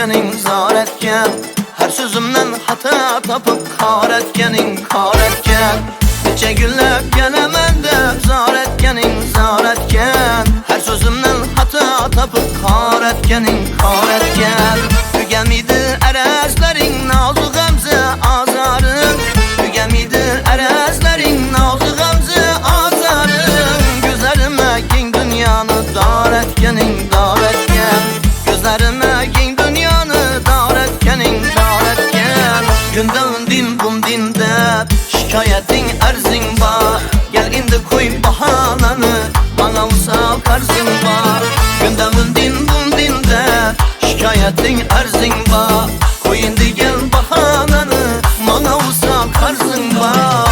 etkening zor etken. Her sözümden hata tapıp kar etkening kar etken. Neçe günlep gelemen de zor etkening zor etken. Her sözümden hata tapıp kar etkening kar etken. Tügemiydi erezlerin nazı gamze azarın. Tügemiydi erezlerin nazı gamze azarın. Gözlerime giyin dünyanı dar etkening dar etken. Gözlerime giyin dünyanı dar etkening dar etken. Günden din bum dinde şikayetin erzin var. Gel indi koy bahananı bana usal karzın var. Günden din bum dinde şikayetin erzin var. Koy indi gel bahananı bana usal karzın var.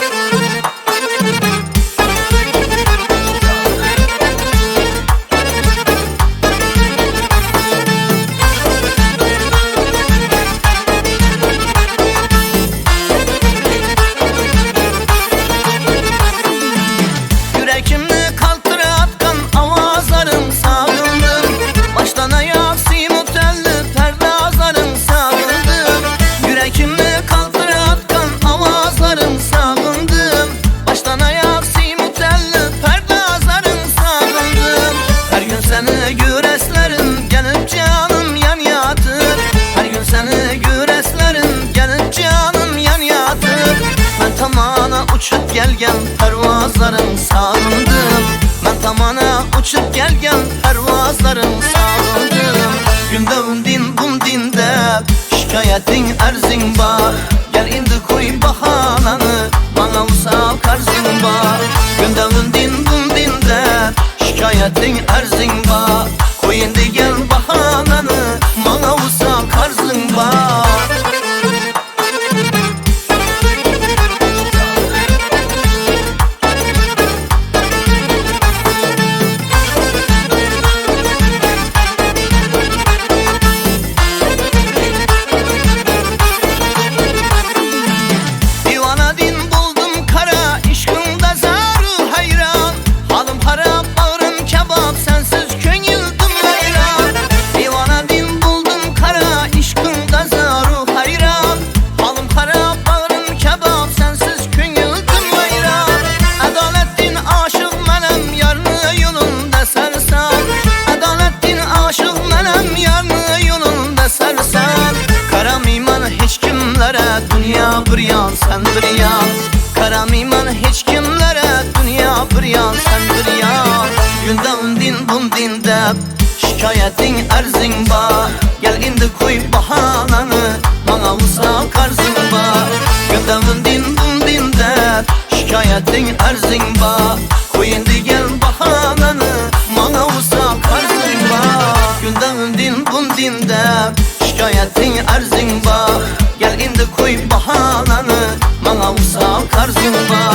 Yürekimni kaltıra atkan avazların sağıldım. Baştan ayak simutelli perdazların sağıldım. Yürekimni kaltıra atkan avazların sağıldım. Baştan ayak simutelli perdazların sağıldım. Her gün seni güreslerim gelip canım yan yatır. Her gün seni güreslerim gelip canım yan yatır. Ben tamana uçup gelgen pervazların sağındım. Ben tamana uçup gelgen pervazların sağındım. Günden din bum dinde şikayetin erzin var. Gel indi koy bahananı bana usal karzın var. Günden din bum dinde şikayetin erzin var. Koy indi gel bahananı bana usal karzın var. Dünya bir yan sen bir yan. Karam iman hiç kimlere dünya bir yan sen bir yan. Günden din bum dinde şikayetin erzin var. Gel indi koy bahananı bana usal karzın var. Günden din bum dinde şikayetin erzin var. Koy indi gel bahananı bana usal karzın var. Günden din bum dinde şikayetin erzin var. Gel indi koy bahananı bana usal karzın var.